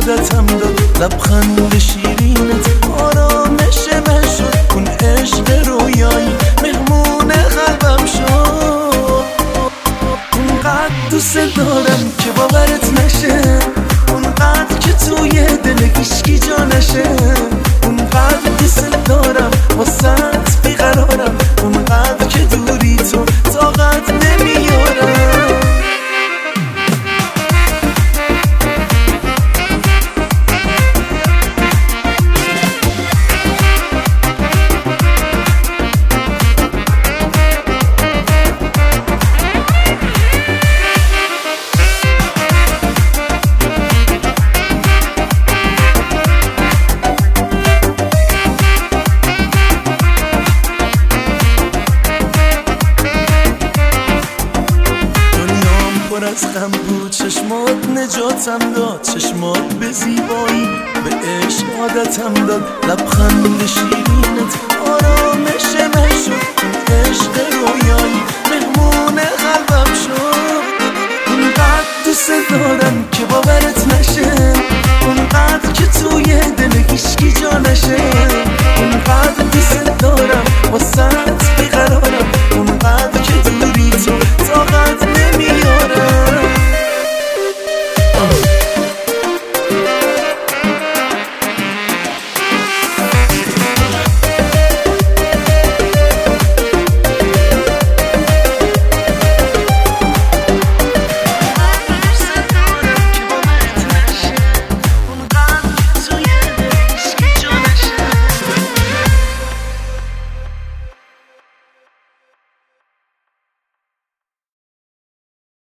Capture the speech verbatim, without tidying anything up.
عادتم داد لبخند شیرینت آرامش من شد اون عشق رویایی مهمون قلبم شد اونقدر دوست دارم که باورت نشه اونقدر که توی دل هیچکی جا نشه اونقدر دوست دارم واسط بیقرارم اونقدر که دوری تو طاقت نمیارم پر از غم بود چشمات نجاتم داد چشمات به زیبایی به عشق عادتم داد لبخند شیرینت آرامش من شد اون عشق رویایی مهمون قلبم شد اونقدر دوست دارم که باورت نشه اونقدر که توی دل هیچکی جا نشه اونقدر دوست دارم واسط